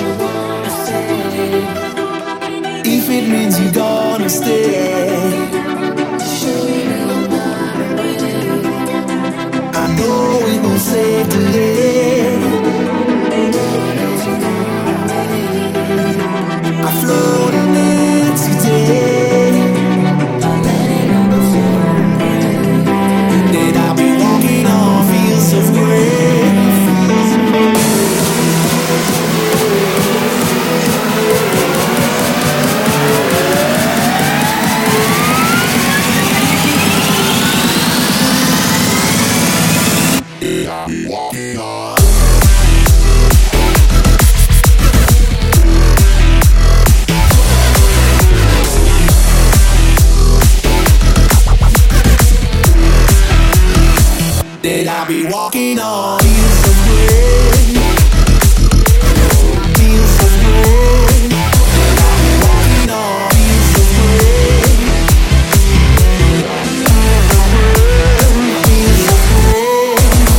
If it means you're gonna stay, I know it won't save the day. I float in it today. That I'll be walking on fields of grain. I'll be walking on. That I'll be walking on fields of grain, fields of grain. That I'll be walking on fields of grain, fields of grain.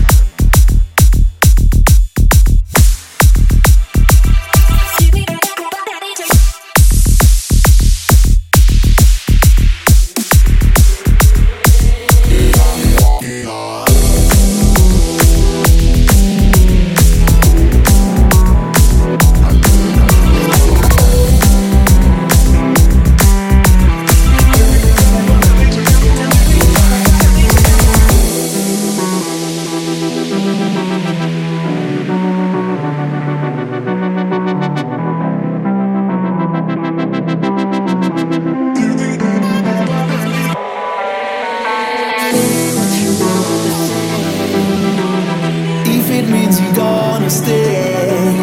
If it means you're gonna stay,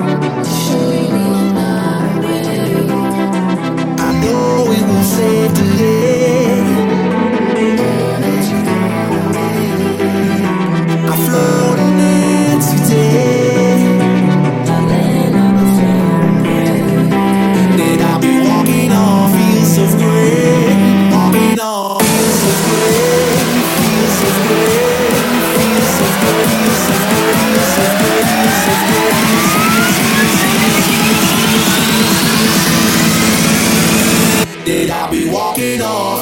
I know it will save the day. I float in it today. That I'll be walking on fields of grain, walking on fields of grain, fields of grain, fields of grain, fields of grain, fields of grain, fields of grain. That I'll be walking on.